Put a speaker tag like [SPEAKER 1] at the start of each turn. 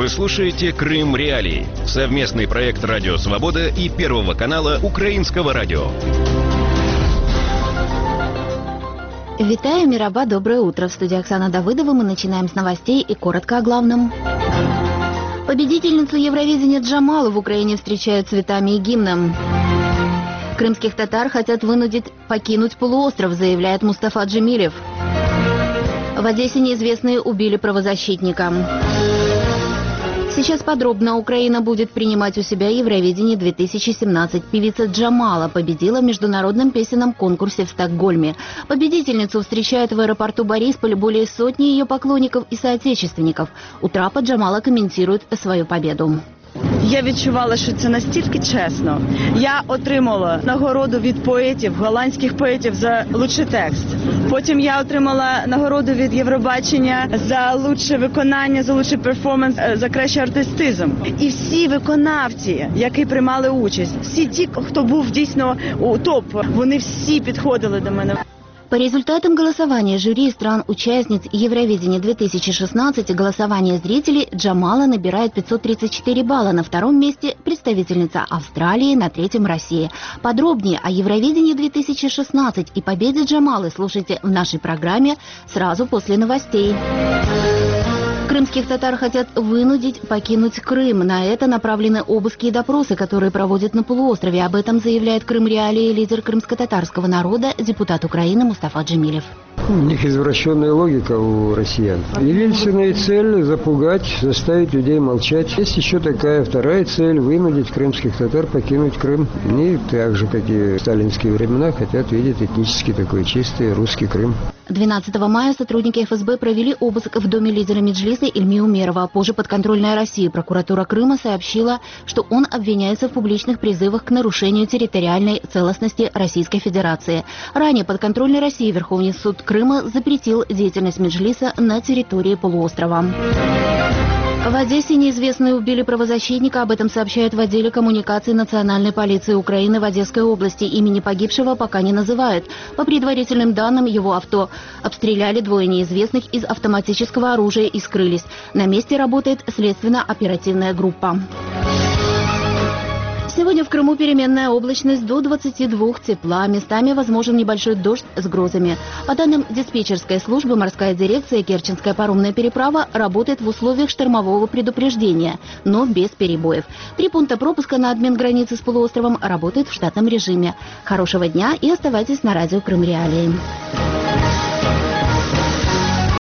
[SPEAKER 1] Вы слушаете «Крым Реалии» — совместный проект «Радио Свобода» и Первого канала Украинского радио.
[SPEAKER 2] Витаю, Мираба, доброе утро. В студии Оксана Давыдова. Мы начинаем с новостей и коротко о главном. Победительницу Евровидения Джамалу в Украине встречают цветами и гимном. Крымских татар хотят вынудить покинуть полуостров, заявляет Мустафа Джемилев. В Одессе неизвестные убили правозащитника. Сейчас подробно. Украина будет принимать у себя Евровидение 2017. Певица Джамала победила в международном песенном конкурсе в Стокгольме. Победительницу встречают в аэропорту Борисполь более сотни ее поклонников и соотечественников. У трапа Джамала комментирует свою победу.
[SPEAKER 3] Я відчувала, що це настільки чесно. Я отримала нагороду від поетів, голландських поетів за лучший текст. Потім я отримала нагороду від Євробачення за лучше виконання, за лучший перформанс, за кращий артистизм. І всі виконавці, які приймали участь, всі ті, хто був дійсно у топ, вони всі підходили до мене.
[SPEAKER 2] По результатам голосования жюри стран-участниц Евровидения 2016 голосование зрителей Джамала набирает 534 балла. На втором месте представительница Австралии, на третьем Россия. Подробнее о Евровидении 2016 и победе Джамалы слушайте в нашей программе сразу после новостей. Крымских татар хотят вынудить покинуть Крым. На это направлены обыски и допросы, которые проводят на полуострове. Об этом заявляет «Крым Реалии» лидер крымско-татарского народа, депутат Украины Мустафа Джемилев.
[SPEAKER 4] У них извращенная логика у россиян. Единственная цель – запугать, заставить людей молчать. Есть еще такая вторая цель – вынудить крымских татар покинуть Крым. Они, так же, как и в сталинские времена, хотят видеть этнически такой чистый русский Крым.
[SPEAKER 2] 12 мая сотрудники ФСБ провели обыск в доме лидера Меджлиса Ильми Умерова. Позже подконтрольная России прокуратура Крыма сообщила, что он обвиняется в публичных призывах к нарушению территориальной целостности Российской Федерации. Ранее подконтрольной России Верховный суд Крыма запретил деятельность Меджлиса на территории полуострова. В Одессе неизвестные убили правозащитника. Об этом сообщают в отделе коммуникации Национальной полиции Украины в Одесской области. Имени погибшего пока не называют. По предварительным данным, его авто обстреляли двое неизвестных из автоматического оружия и скрылись. На месте работает следственно-оперативная группа. Сегодня в Крыму переменная облачность до 22 тепла. Местами возможен небольшой дождь с грозами. По данным диспетчерской службы, морская дирекция Керченская паромная переправа работает в условиях штормового предупреждения, но без перебоев. 3 пункта пропуска на обмен границы с полуостровом работают в штатном режиме. Хорошего дня и оставайтесь на радио Крым Реалии.